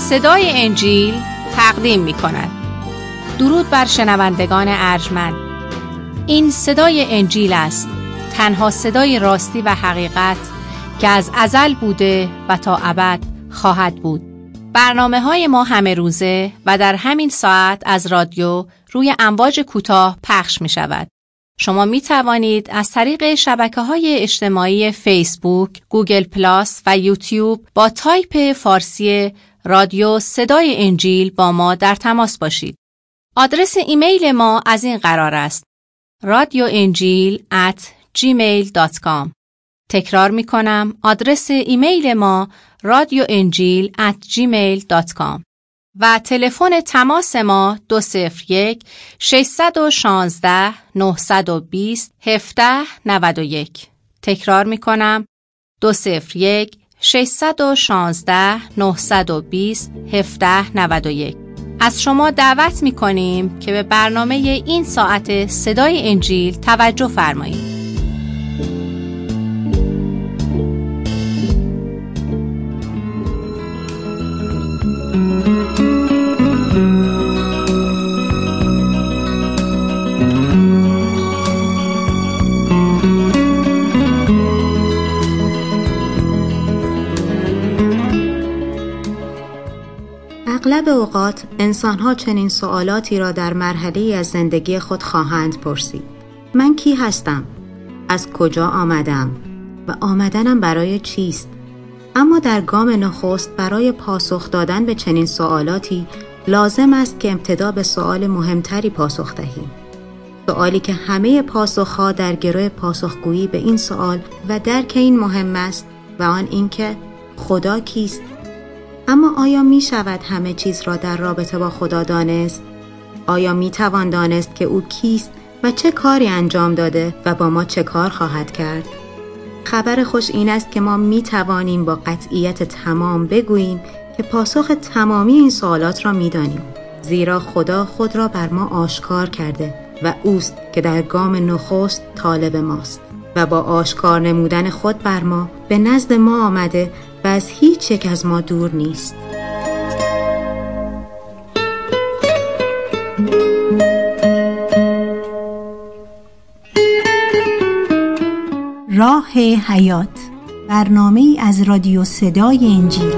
صدای انجیل تقدیم می کند. درود بر شنوندگان ارجمند. این صدای انجیل است، تنها صدای راستی و حقیقت که از ازل بوده و تا ابد خواهد بود. برنامه‌های ما همه روزه و در همین ساعت از رادیو روی امواج کوتاه پخش می شود. شما می توانید از طریق شبکه‌های اجتماعی فیسبوک، گوگل پلاس و یوتیوب با تایپ فارسی رادیو صدای انجیل با ما در تماس باشید. آدرس ایمیل ما از این قرار است: radioenjil@gmail.com. تکرار می کنم، آدرس ایمیل ما radioenjil@gmail.com و تلفن تماس ما 201-616-920-1791. تکرار می کنم، 201-616-920-1791. از شما دعوت می کنیم که به برنامه این ساعت صدای انجیل توجه فرمایید. اغلب اوقات انسان‌ها چنین سوالاتی را در مرحله‌ای از زندگی خود خواهند پرسید: من کی هستم؟ از کجا آمدم؟ و آمدنم برای چیست؟ اما در گام نخست برای پاسخ دادن به چنین سوالاتی لازم است که ابتدا به سوال مهمتری پاسخ دهیم. سوالی که همه پاسخ‌ها در گروه پاسخگویی به این سوال و درک این مهم است و آن این که خدا کیست؟ اما آیا می شود همه چیز را در رابطه با خدا دانست؟ آیا می توان دانست که او کیست و چه کاری انجام داده و با ما چه کار خواهد کرد؟ خبر خوش این است که ما می توانیم با قطعیت تمام بگوییم که پاسخ تمامی این سوالات را می دانیم، زیرا خدا خود را بر ما آشکار کرده و اوست که در گام نخست طالب ماست و با آشکار نمودن خود بر ما به نزد ما آمده و از هیچ یک از ما دور نیست. راه حیات، برنامه‌ای از رادیو صدای انجیل.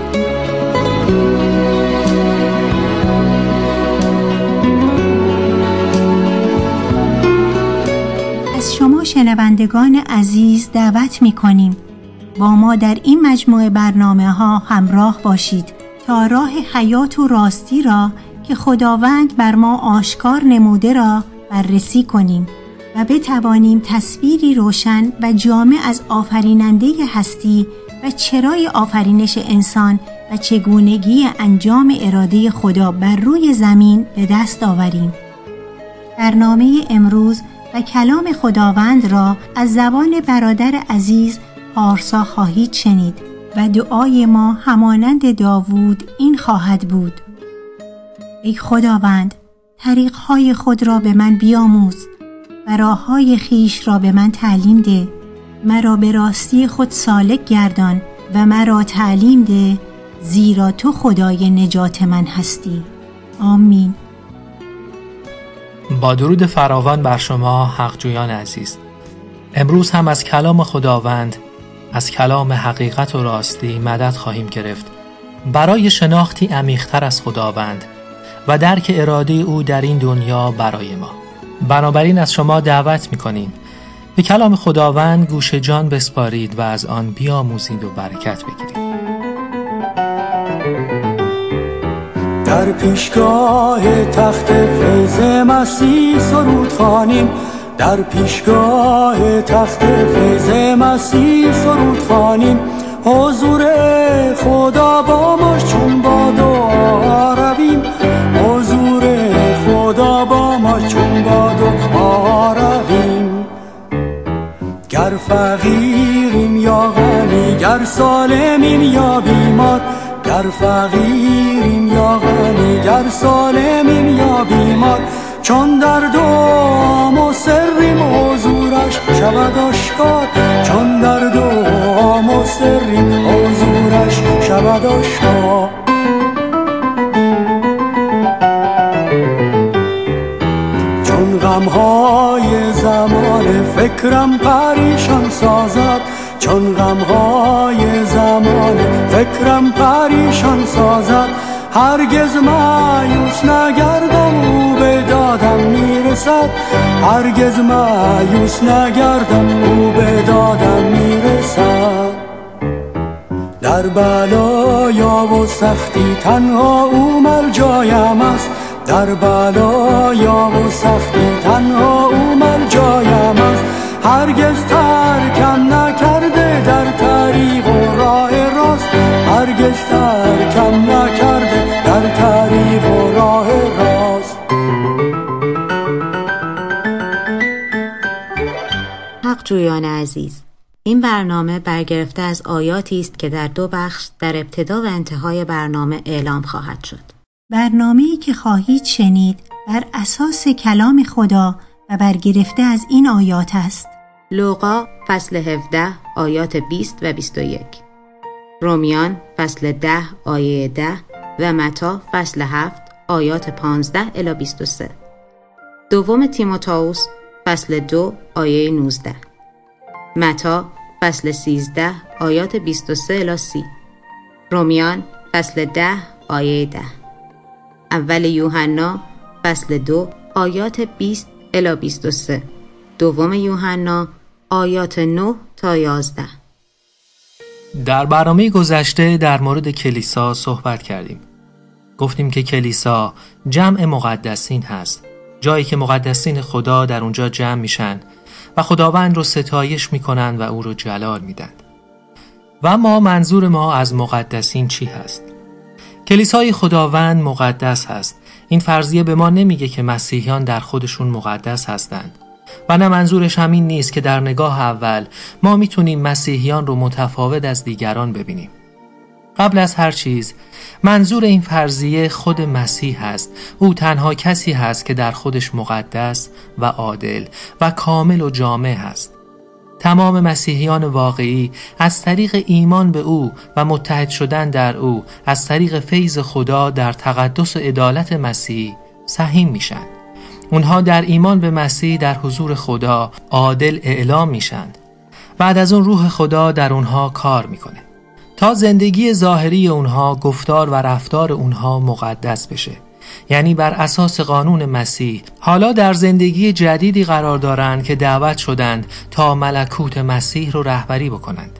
از شما شنوندگان عزیز دعوت می‌کنیم با ما در این مجموعه برنامه‌ها همراه باشید تا راه حیات و راستی را که خداوند بر ما آشکار نموده را بررسی کنیم و بتوانیم تصویری روشن و جامع از آفریننده هستی و چرای آفرینش انسان و چگونگی انجام اراده خدا بر روی زمین به دست آوریم. برنامه امروز و کلام خداوند را از زبان برادر عزیز پارسا خواهید شنید و دعای ما همانند داوود این خواهد بود: ای خداوند، طریق‌های خود را به من بیاموز و راه‌های خویش را به من تعلیم ده. مرا به راستی خود سالک گردان و مرا تعلیم ده، زیرا تو خدای نجات من هستی. آمین. با درود فراوان بر شما حقجویان عزیز. امروز هم از کلام خداوند، از کلام حقیقت و راستی مدد خواهیم گرفت برای شناختی عمیق‌تر از خداوند و درک اراده او در این دنیا برای ما. بنابراین از شما دعوت می‌کنیم به کلام خداوند گوش جان بسپارید و از آن بیاموزید و برکت بگیرید. در پیشگاه تخت فیض مسیح سرود خوانیم، در پیشگاه تخت فیض مسیح سرود خوانیم. حضور خدا با ما چون با دعا رویم، حضور خدا با ما چون با دعا رویم. گر فقیریم یا غنی، گر سالمیم یا بیمار، گر فقیریم یا غنی، گر سالمیم یا بیمار، چون در دعا مصریم حضورش شود آشکار، چون در دعا مصریم حضورش شود آشکار. فکرم پریشان سازد چون غمهای زمانه، فکرم پریشان سازد. هرگز مایوس نگردم او به دادم میرسد، هرگز مایوس نگردم او به دادم میرسد. در بلایا و سختی تنها او ملجایم است، در بلایا و سختی تنها او ملجایم است. هرگز ترکم نکرده در طریق و راه راست، هرگز ترکم نکرده در طریق و راه راست. حق جویان عزیز، این برنامه برگرفته از آیاتی است که در 2 بخش در ابتدا و انتهای برنامه اعلام خواهد شد. برنامه‌ای که خواهید شنید بر اساس کلام خدا و برگرفته از این آیات است. لوقا فصل 17 آیات 20 و 21، رومیان فصل 10 آیه 10 و متی فصل 7 آیات 15 الی 23، دوم تیموتائوس فصل 2 آیه 19، متی فصل 13 آیات 23 الی 30، رومیان فصل 10 آیه 10، اول یوحنا فصل 2 آیات 20 الی 23، دوم یوحنا آیات 9 تا 11. در برنامه گذشته در مورد کلیسا صحبت کردیم. گفتیم که کلیسا جمع مقدسین هست، جایی که مقدسین خدا در اونجا جمع میشن و خداوند رو ستایش میکنن و او رو جلال میدن. و منظور ما از مقدسین چی هست؟ کلیسای خداوند مقدس هست. این فرضیه به ما نمیگه که مسیحیان در خودشون مقدس هستند و نه منظورش همین نیست که در نگاه اول ما میتونیم مسیحیان رو متفاوت از دیگران ببینیم. قبل از هر چیز منظور این فرضیه خود مسیح هست. او تنها کسی هست که در خودش مقدس و عادل و کامل و جامع هست. تمام مسیحیان واقعی از طریق ایمان به او و متحد شدن در او از طریق فیض خدا در تقدس و عدالت مسیح سهیم میشن. اونها در ایمان به مسیح در حضور خدا عادل اعلام میشن. بعد از اون روح خدا در اونها کار میکنه تا زندگی ظاهری اونها، گفتار و رفتار اونها مقدس بشه. یعنی بر اساس قانون مسیح حالا در زندگی جدیدی قرار دارند که دعوت شدند تا ملکوت مسیح رو رهبری بکنند.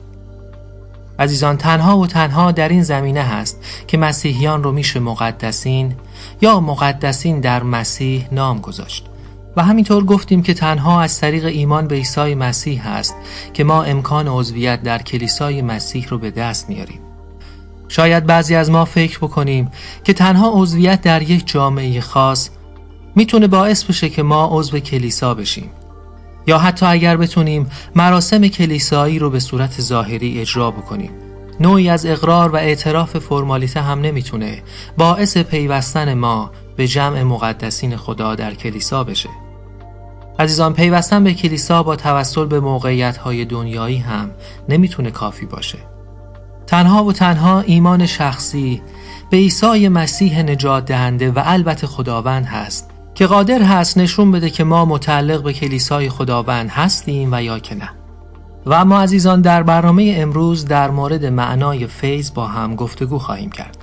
عزیزان، تنها و تنها در این زمینه هست که مسیحیان رو میشه مقدسین یا مقدسین در مسیح نام گذاشت. و همینطور گفتیم که تنها از طریق ایمان به عیسی مسیح هست که ما امکان عضویت در کلیسای مسیح رو به دست میاریم. شاید بعضی از ما فکر بکنیم که تنها عضویت در یک جامعه خاص میتونه باعث بشه که ما عضو کلیسا بشیم، یا حتی اگر بتونیم مراسم کلیسایی رو به صورت ظاهری اجرا بکنیم، نوعی از اقرار و اعتراف فرمالیته هم نمیتونه باعث پیوستن ما به جمع مقدسین خدا در کلیسا بشه. عزیزان، پیوستن به کلیسا با توسل به موقعیت‌های دنیایی هم نمیتونه کافی باشه. تنها و تنها ایمان شخصی به عیسی مسیح نجات دهنده و البته خداوند هست که قادر هست نشون بده که ما متعلق به کلیسای خداوند هستیم و یا که نه. و اما عزیزان، در برنامه امروز در مورد معنای فیض با هم گفتگو خواهیم کرد.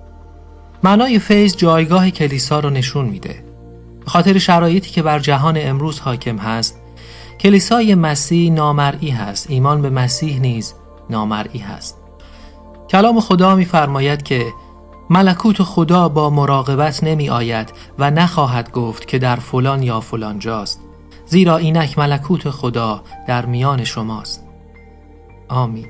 معنای فیض جایگاه کلیسا رو نشون میده. به خاطر شرایطی که بر جهان امروز حاکم هست، کلیسای مسیح نامرئی هست. ایمان به مسیح نیز نامرئی هست. کلام خدا می‌فرماید که ملکوت خدا با مراقبت نمی آید و نخواهد گفت که در فلان یا فلان جاست، زیرا اینک ملکوت خدا در میان شماست. آمین.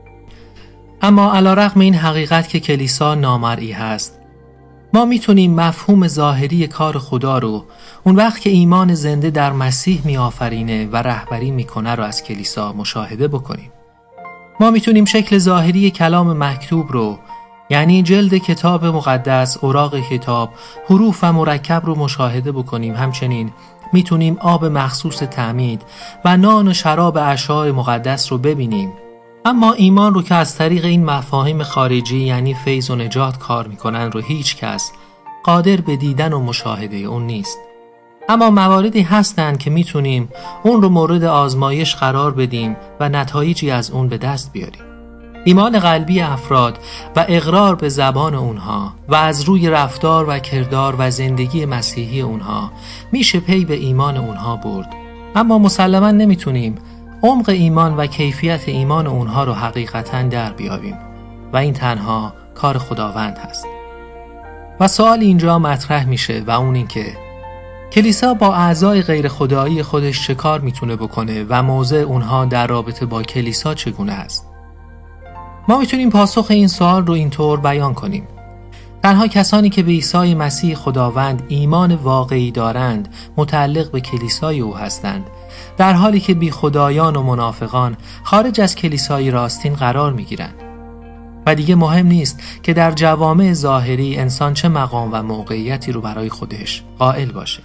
اما علی‌رغم این حقیقت که کلیسا نامرئی هست، ما میتونیم مفهوم ظاهری کار خدا رو اون وقت که ایمان زنده در مسیح میآفرینه و رهبری میکنه رو از کلیسا مشاهده بکنیم. ما میتونیم شکل ظاهری کلام مکتوب رو، یعنی جلد کتاب مقدس، اوراق کتاب، حروف و مرکب رو مشاهده بکنیم. همچنین میتونیم آب مخصوص تعمید و نان و شراب اشیاء مقدس رو ببینیم. اما ایمان رو که از طریق این مفاهیم خارجی یعنی فیض و نجات کار میکنن رو هیچ کس قادر به دیدن و مشاهده اون نیست. اما مواردی هستند که میتونیم اون رو مورد آزمایش قرار بدیم و نتایجی از اون به دست بیاریم. ایمان قلبی افراد و اقرار به زبان اونها و از روی رفتار و کردار و زندگی مسیحی اونها میشه پی به ایمان اونها برد. اما مسلماً نمیتونیم عمق ایمان و کیفیت ایمان اونها رو حقیقتاً در بیابیم و این تنها کار خداوند هست. و سوال اینجا مطرح میشه و اون این که کلیسا با اعضای غیر خدایی خودش چه کار میتونه بکنه و موضع اونها در رابطه با کلیسا چگونه است؟ ما میتونیم پاسخ این سوال رو اینطور بیان کنیم: تنها کسانی که به عیسی مسیح خداوند ایمان واقعی دارند متعلق به کلیسای او هستند، در حالی که بی خدایان و منافقان خارج از کلیسای راستین قرار میگیرند. و دیگه مهم نیست که در جوامع ظاهری انسان چه مقام و موقعیتی رو برای خودش قائل باشه.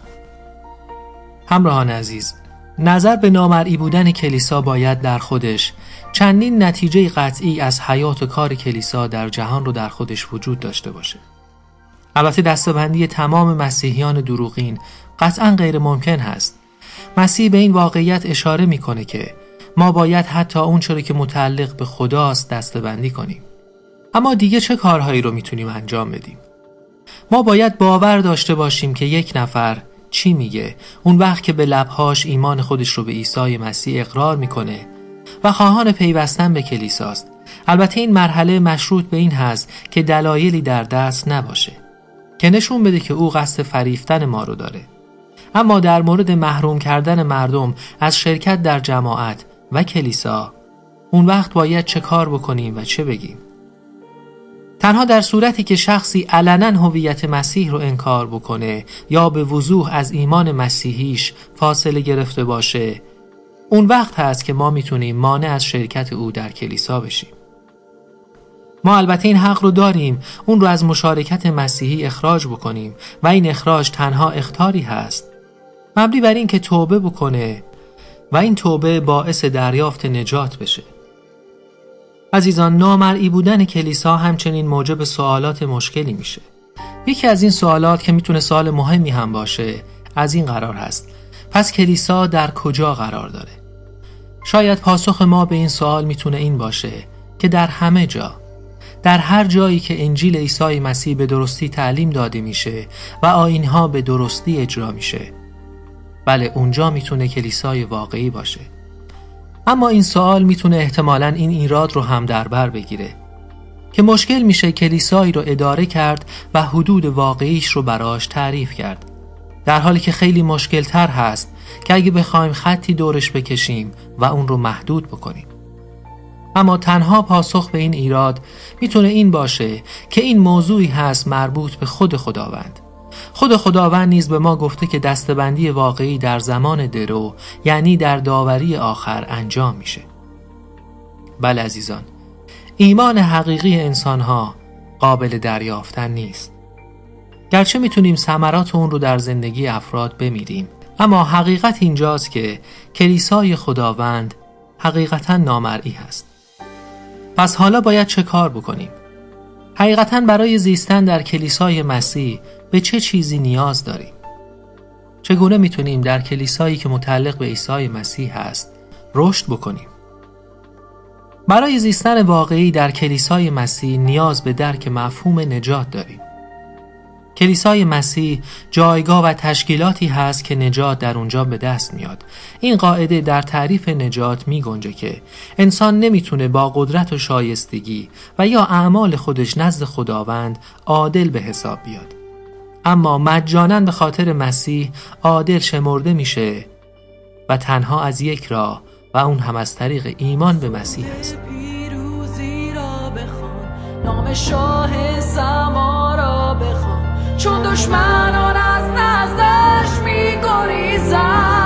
همراهان عزیز، نظر به نامرئی بودن کلیسا باید در خودش چندین نتیجه قطعی از حیات و کار کلیسا در جهان رو در خودش وجود داشته باشه. البته دسته‌بندی تمام مسیحیان دروغین قطعاً غیر ممکن هست. مسیح به این واقعیت اشاره میکنه که ما باید حتی اون چیزی که متعلق به خداست دسته‌بندی کنیم. اما دیگه چه کارهایی رو میتونیم انجام بدیم؟ ما باید باور داشته باشیم که یک نفر چی میگه اون وقت که به لبهاش ایمان خودش رو به عیسی مسیح اقرار میکنه و خواهان پیوستن به کلیساست. البته این مرحله مشروط به این هست که دلایلی در دست نباشه که نشون بده که او قصد فریفتن ما رو داره. اما در مورد محروم کردن مردم از شرکت در جماعت و کلیسا، اون وقت باید چه کار بکنیم و چه بگیم؟ تنها در صورتی که شخصی علنا هویت مسیح رو انکار بکنه یا به وضوح از ایمان مسیحیش فاصله گرفته باشه، اون وقت هست که ما میتونیم مانع از شرکت او در کلیسا بشیم. ما البته این حق رو داریم اون رو از مشارکت مسیحی اخراج بکنیم و این اخراج تنها اخطاری هست مبنی بر این که توبه بکنه و این توبه باعث دریافت نجات بشه. عزیزان، نامرئی بودن کلیسا همچنین موجب سوالات مشکلی میشه. یکی از این سوالات که میتونه سوال مهمی هم باشه از این قرار هست: پس کلیسا در کجا قرار داره؟ شاید پاسخ ما به این سوال میتونه این باشه که در همه جا، در هر جایی که انجیل عیسی مسیح به درستی تعلیم داده میشه و آیین‌ها به درستی اجرا میشه، بله اونجا میتونه کلیسای واقعی باشه. اما این سوال میتونه احتمالاً این ایراد رو هم در بر بگیره که مشکل میشه کلیسایی رو اداره کرد و حدود واقعیش رو براش تعریف کرد، در حالی که خیلی مشکل تر هست که اگه بخوایم خطی دورش بکشیم و اون رو محدود بکنیم. اما تنها پاسخ به این ایراد میتونه این باشه که این موضوعی هست مربوط به خود خداوند. خود خداوند نیز به ما گفته که دستبندی واقعی در زمان درو، یعنی در داوری آخر، انجام میشه. بله عزیزان، ایمان حقیقی انسانها قابل دریافتن نیست. گرچه میتونیم ثمرات اون رو در زندگی افراد بمیریم، اما حقیقت اینجاست که کلیسای خداوند حقیقتا نامرئی هست. پس حالا باید چه کار بکنیم؟ حقیقتا برای زیستن در کلیسای مسیح به چه چیزی نیاز داریم؟ چگونه میتونیم در کلیسایی که متعلق به عیسی مسیح هست رشد بکنیم؟ برای زیستن واقعی در کلیسای مسیح نیاز به درک مفهوم نجات داریم. کلیسای مسیح جایگاه و تشکیلاتی هست که نجات در اونجا به دست میاد. این قاعده در تعریف نجات می گنجه که انسان نمیتونه با قدرت و شایستگی و یا اعمال خودش نزد خداوند عادل به حساب بیاد، اما مجاناً به خاطر مسیح عادل شمرده میشه و تنها از یک راه و اون هم از طریق ایمان به مسیح است. پیروزی را بخوان، نام شاه سما را بخوان، چون دشمنان از نزدش می‌گریزند.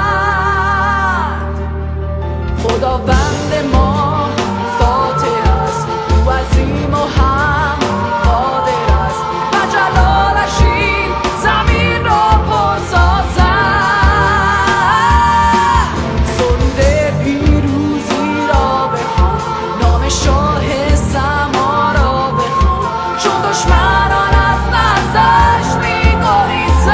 خداوند ما فاتح است، او عظیم و هم قادر است و جلالش این زمین را پر سازد. سرود پیروزی را بخوان، نام شاه سما را بخوان، چون دشمنان از نزدش می‌گریزند.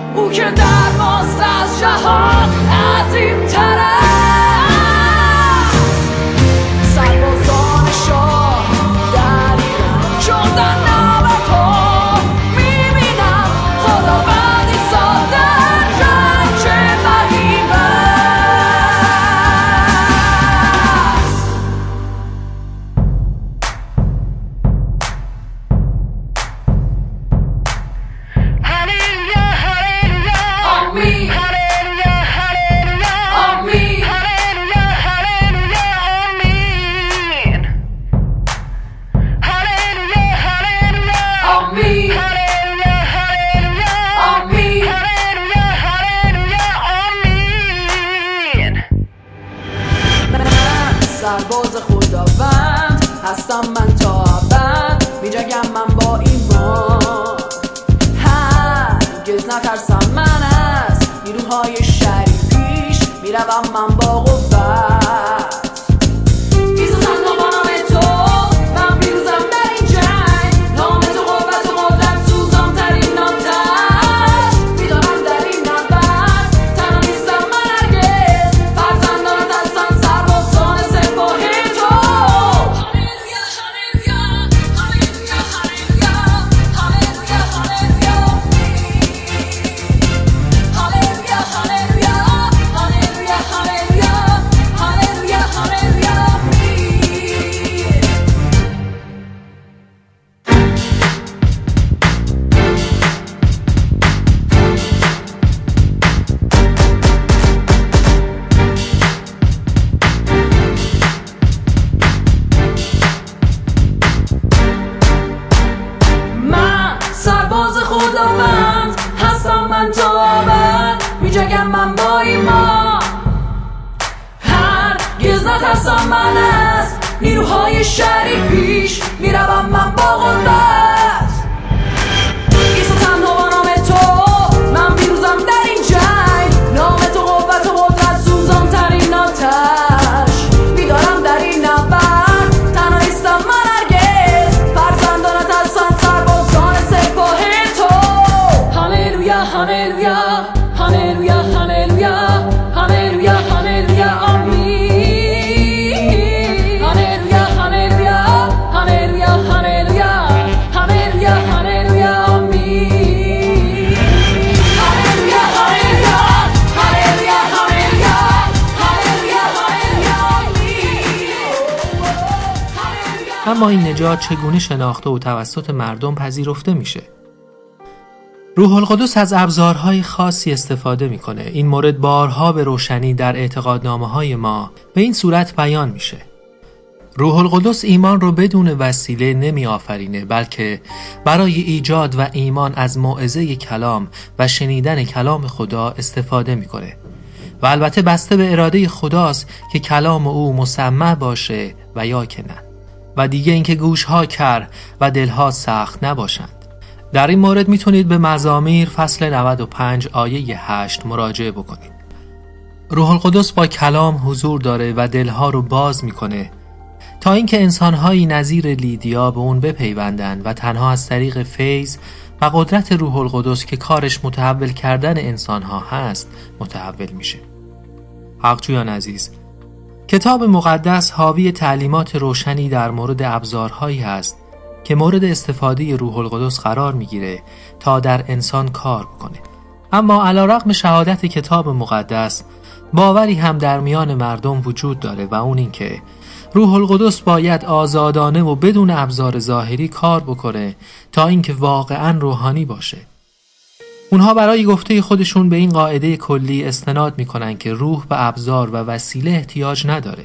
او که در ماست از جهان عظیم تر است. سربازان شاه در ایران چون در نام تو میبینم خداوند ایستاده رنج غریب است. هللویا هللویا آمین هللویا هللویا آمین هللویا هللویا آمین هللویا هللویا آمین هللویا هللویا آمین هللویا هللویا آمین. من سرباز خداوند هستم من تا ابد میجنگم من با ایمان هرگز نترسم من از نیروهای شری پیش میروم من با قوت ایستادم با نام تو من پیروزم در این جنگ نام تو قوت و قدرت سوزان ترین آتش میدانم در این نبرد تنها نیستم من هرگز فرزندانت هستند سربازان سپاه تو. هللویا هللویا هللویا هللویا هللویا هللویا هللویا هللویا هللویا هللویا هللویا من سرباز خداوند هستم من تا ابد میجنگم من با ایمان هرگز نترسم من از نیروهای شری پیش میروم من با قدرت ایستادم با نام تو من پیروزم در این جنگ نام تو قوت و قدرت سوزان ترین آتش میدارم در این نبرد تنها نیستم من هرگز فرزندانت هستند سربازان سپاه تو. هللویا هللویا هللویا هللویا هللویا هللویا آمین هللویا هللویا هللویا هللویا هللویا هللویا آمین هللویا هللویا هللویا هللویا هللویا هللویا آمین. اما این نجات چگونه شناخته و توسط مردم پذیرفته میشه؟ روح القدس از ابزارهای خاصی استفاده میکنه. این مورد بارها به روشنی در اعتقادنامه‌های ما به این صورت بیان میشه. روح القدس ایمان رو بدون وسیله نمی آفرینه، بلکه برای ایجاد و ایمان از موعظه کلام و شنیدن کلام خدا استفاده میکنه و البته بسته به اراده خداست که کلام او مسمع باشه و یا که نه، و دیگه اینکه گوشها کر و دلها سخت نباشند. در این مورد میتونید به مزامیر فصل 95 آیه 8 مراجعه بکنید. روح القدس با کلام حضور داره و دلها رو باز میکنه تا اینکه انسانهایی نظیر لیدیا به اون بپیوندن و تنها از طریق فیض و قدرت روح القدس که کارش متحول کردن انسانها هست متحول میشه. حقجویان عزیز، کتاب مقدس حاوی تعلیمات روشنی در مورد ابزارهایی هست که مورد استفاده روح القدس قرار میگیره تا در انسان کار بکنه. اما علیرغم شهادت کتاب مقدس باوری هم در میان مردم وجود داره و اون این که روح القدس باید آزادانه و بدون ابزار ظاهری کار بکنه تا اینکه واقعاً روحانی باشه. اونها برای گفته خودشون به این قاعده کلی استناد میکنن که روح به ابزار و وسیله احتیاج نداره.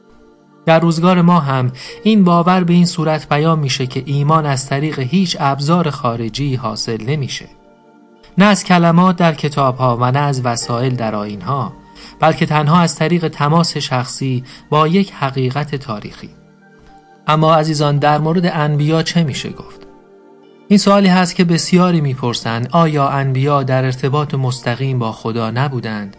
در روزگار ما هم این باور به این صورت بیان میشه که ایمان از طریق هیچ ابزار خارجی حاصل نمیشه. نه از کلمات در کتابها و نه از وسایل در آیینها، بلکه تنها از طریق تماس شخصی با یک حقیقت تاریخی. اما عزیزان، در مورد انبیا چه میشه گفت؟ این سوالی هست که بسیاری میپرسند: آیا انبیا در ارتباط مستقیم با خدا نبودند؟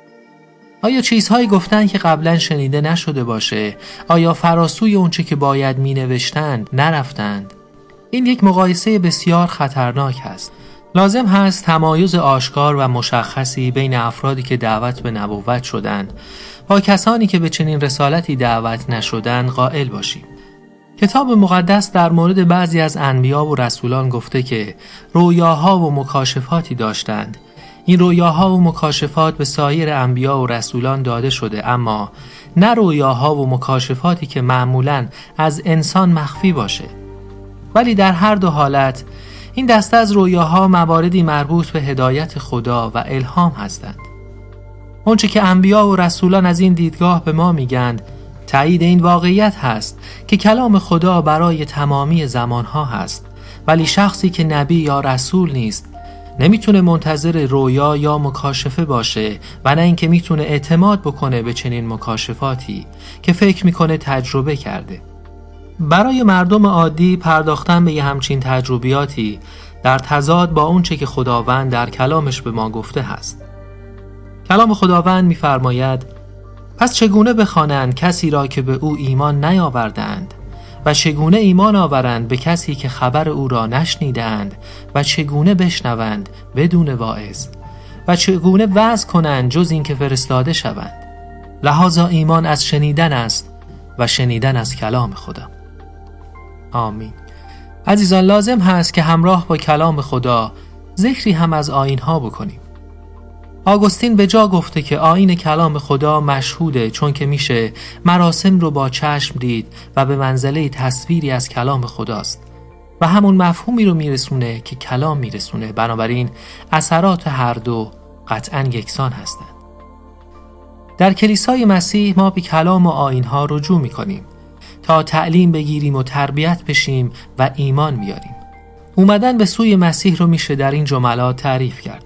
آیا چیزهایی گفتند که قبلا شنیده نشده باشه؟ آیا فراسوی اونچه که باید مینوشتند نرفتند؟ این یک مقایسه بسیار خطرناک است لازم هست تمایز آشکار و مشخصی بین افرادی که دعوت به نبوت شدند با کسانی که به چنین رسالتی دعوت نشدند قائل باشیم. کتاب مقدس در مورد بعضی از انبیا و رسولان گفته که رویاها و مکاشفاتی داشتند. این رویاها و مکاشفات به سایر انبیا و رسولان داده شده، اما نه رویاها و مکاشفاتی که معمولاً از انسان مخفی باشه. ولی در هر دو حالت این دسته از رویاها مواردی مربوط به هدایت خدا و الهام هستند. اونچه که انبیا و رسولان از این دیدگاه به ما میگند تایید این واقعیت هست که کلام خدا برای تمامی زمانها هست، ولی شخصی که نبی یا رسول نیست نمیتونه منتظر رویا یا مکاشفه باشه و نه اینکه میتونه اعتماد بکنه به چنین مکاشفاتی که فکر میکنه تجربه کرده. برای مردم عادی پرداختن به یه همچین تجربیاتی در تضاد با اونچه که خداوند در کلامش به ما گفته هست. کلام خداوند می‌فرماید: پس چگونه بخوانند کسی را که به او ایمان نیاوردند و چگونه ایمان آورند به کسی که خبر او را نشنیدند و چگونه بشنوند بدون واعظ و چگونه وعظ کنند جز این که فرستاده شوند. لحاظا ایمان از شنیدن است و شنیدن از کلام خدا. آمین. عزیزان، لازم هست که همراه با کلام خدا ذکری هم از آیین‌ها بکنیم. آگوستین به جا گفته که آیین کلام خدا مشهوده، چون که میشه مراسم رو با چشم دید و به منزله تصویری از کلام خداست و همون مفهومی رو میرسونه که کلام میرسونه. بنابراین اثرات هر دو قطعاً یکسان هستند. در کلیسای مسیح ما به کلام و آیین‌ها رجوع میکنیم تا تعلیم بگیریم و تربیت بشیم و ایمان بیاریم. اومدن به سوی مسیح رو میشه در این جملات تعریف کرد.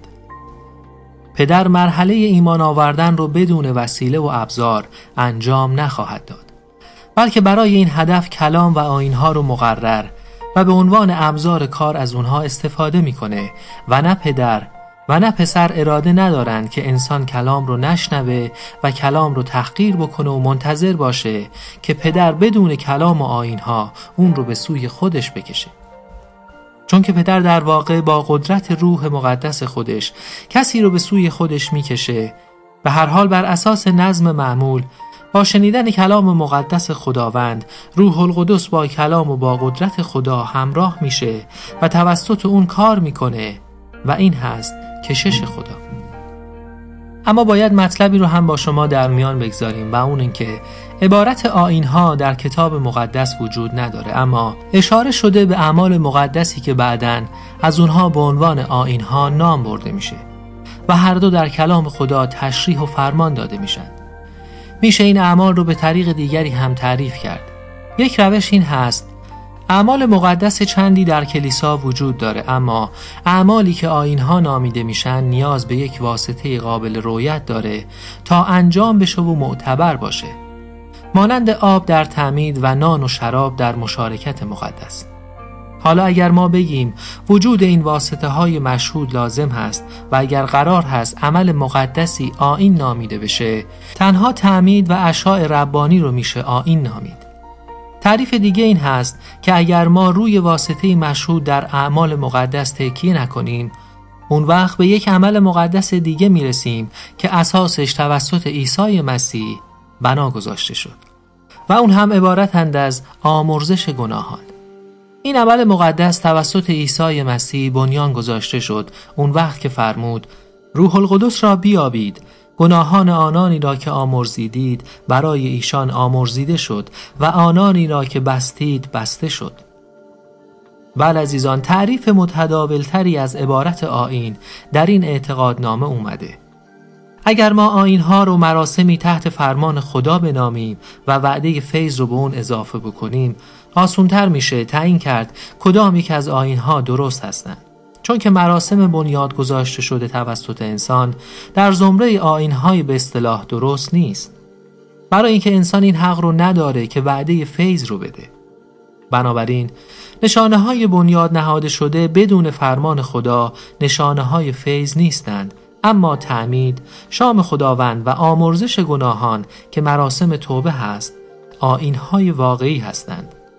پدر مرحله ایمان آوردن رو بدون وسیله و ابزار انجام نخواهد داد، بلکه برای این هدف کلام و آیین‌ها رو مقرر و به عنوان ابزار کار از اونها استفاده میکنه و نه پدر و نه پسر اراده ندارند که انسان کلام رو نشنوه و کلام رو تحقیر بکنه و منتظر باشه که پدر بدون کلام و آیین‌ها اون رو به سوی خودش بکشه. چون که پدر در واقع با قدرت روح مقدس خودش کسی رو به سوی خودش میکشه. به هر حال بر اساس نظم معمول با شنیدن کلام مقدس خداوند، روح القدس با کلام و با قدرت خدا همراه میشه و توسط اون کار میکنه و این هست کشش خدا. اما باید مطلبی رو هم با شما در میان بگذاریم و اون این که عبارت آیین‌ها در کتاب مقدس وجود نداره، اما اشاره شده به اعمال مقدسی که بعداً از اونها به عنوان آیین‌ها نام برده میشه و هر دو در کلام خدا تشریح و فرمان داده میشن. میشه این اعمال رو به طریق دیگری هم تعریف کرد. یک روش این هست: اعمال مقدس چندی در کلیسا وجود داره، اما اعمالی که آیین‌ها نامیده میشن نیاز به یک واسطه قابل رؤیت داره تا انجام بشه و معتبر باشه، مانند آب در تعمید و نان و شراب در مشارکت مقدس. حالا اگر ما بگیم وجود این واسطه های مشهود لازم هست و اگر قرار هست عمل مقدسی آیین نامیده بشه، تنها تعمید و عشاء ربانی رو میشه آیین نامید. تعریف دیگه این هست که اگر ما روی واسطه مشهود در اعمال مقدس تکیه نکنیم، اون وقت به یک عمل مقدس دیگه میرسیم که اساسش توسط عیسی مسیح بنا گذاشته شد و اون هم عبارتند از آمرزش گناهان. این عمل مقدس توسط عیسی مسیح بنیان گذاشته شد اون وقت که فرمود: روح القدس را بیابید، گناهان آنانی را که آمرزیدید برای ایشان آمرزیده شد و آنانی را که بستید بسته شد. بله عزیزان، تعریف متداولتری از عبارت آیین در این اعتقادنامه اومده. اگر ما آیین‌ها رو مراسمی تحت فرمان خدا بنامیم و وعده فیض رو به اون اضافه بکنیم، آسان‌تر میشه تعیین کرد کدام یک از آیین‌ها درست هستند. چون که مراسم بنیاد گذاشته شده توسط انسان در زمره آیین‌های به اصطلاح درست نیست، برای اینکه انسان این حق رو نداره که وعده فیض رو بده. بنابراین نشانه‌های بنیاد نهاده شده بدون فرمان خدا نشانه‌های فیض نیستند، اما تعمید، شام خداوند و آمرزش گناهان که مراسم توبه هست، آیین‌های واقعی هستند.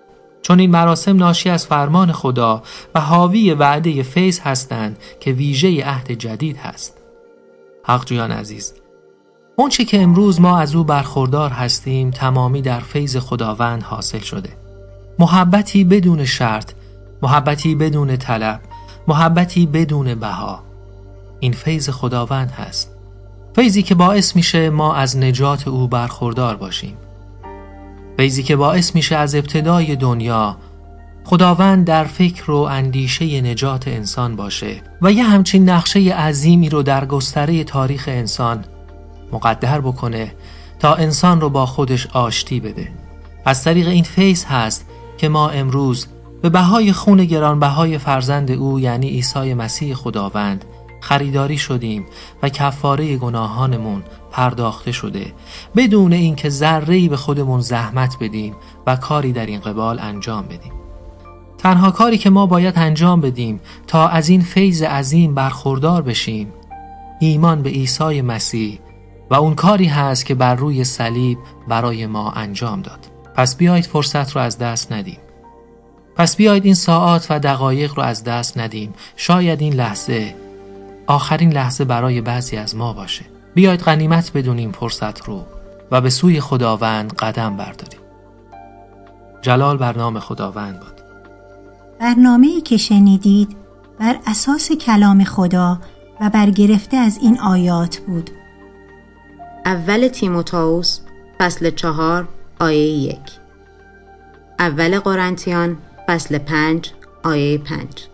چون این مراسم ناشی از فرمان خدا و حاوی وعده فیض هستند که ویژه عهد جدید هست. حقجویان عزیز، اون چی که امروز ما از او برخوردار هستیم تمامی در فیض خداوند حاصل شده. محبتی بدون شرط، محبتی بدون طلب، محبتی بدون بها. این فیض خداوند هست، فیضی که باعث میشه ما از نجات او برخوردار باشیم، فیضی که باعث میشه از ابتدای دنیا خداوند در فکر و اندیشه نجات انسان باشه و یه همچین نقشه عظیمی رو در گستره تاریخ انسان مقدر بکنه تا انسان رو با خودش آشتی بده. از طریق این فیض هست که ما امروز به بهای خون گرانبهای فرزند او یعنی عیسی مسیح خداوند خریداری شدیم و کفاره گناهانمون پرداخته شده، بدون اینکه ذره‌ای به خودمون زحمت بدیم و کاری در این قبال انجام بدیم. تنها کاری که ما باید انجام بدیم تا از این فیض عظیم برخوردار بشیم ایمان به عیسی مسیح و اون کاری هست که بر روی صلیب برای ما انجام داد. پس بیایید فرصت رو از دست ندیم. پس بیایید این ساعات و دقایق رو از دست ندیم. شاید این لحظه آخرین لحظه برای بعضی از ما باشه. بیایید غنیمت بدونیم فرصت رو و به سوی خداوند قدم برداریم. جلال بر نام خداوند باد. برنامه‌ای که شنیدید بر اساس کلام خدا و برگرفته از این آیات بود. اول تیموتائوس فصل 4 آیه 1، اول قرنتیان فصل 5 آیه 5،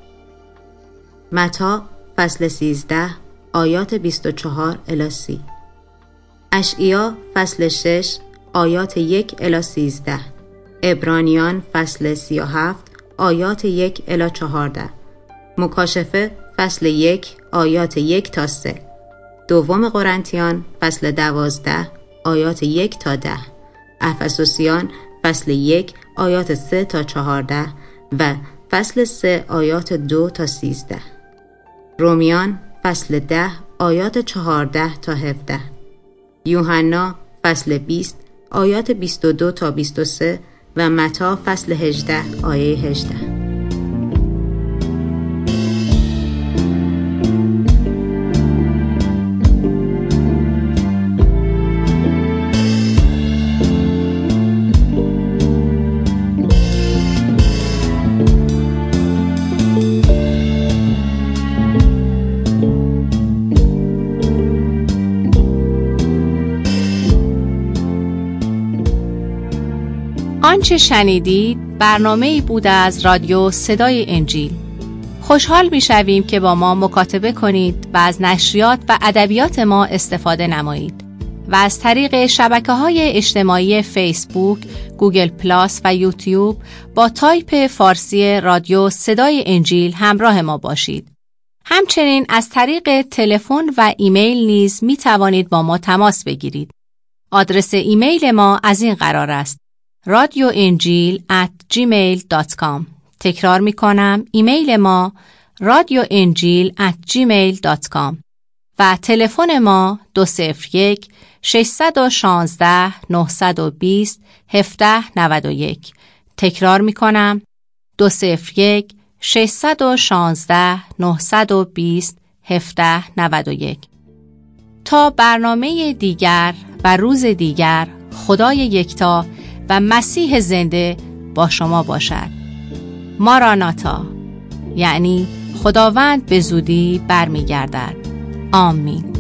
متی فصل 13 آیات 24 الی 30، اشعیا فصل 6 آیات 1 الی 13، عبرانیان فصل 37 آیات 1 الی 14، مکاشفه فصل 1 آیات 1 تا 3، دوم قرنتیان فصل 12 آیات 1 تا 10، افسوسیان فصل 1 آیات 3 تا 14 و فصل 3 آیات 2 تا 13، رومیان فصل 10 آیات 14 تا 17، یوحنا فصل 20 آیات 22 تا 23 و متی فصل 18 آیه 18. آنچه شنیدید برنامه‌ای بود از رادیو صدای انجیل. خوشحال می‌شویم که با ما مکاتبه کنید و از نشریات و ادبیات ما استفاده نمایید و از طریق شبکه‌های اجتماعی فیسبوک، گوگل پلاس و یوتیوب با تایپ فارسی رادیو صدای انجیل همراه ما باشید. همچنین از طریق تلفن و ایمیل نیز می‌توانید با ما تماس بگیرید. آدرس ایمیل ما از این قرار است: radioenjil@gmail.com. تکرار می کنم، ایمیل ما radioenjil@gmail.com و تلفن ما 201 616 920 1791. تکرار می کنم، 201 616 920 1791. تا برنامه دیگر و روز دیگر، خدای یکتا و مسیح زنده با شما باشد. ماراناتا، یعنی خداوند به زودی برمیگردد. آمین.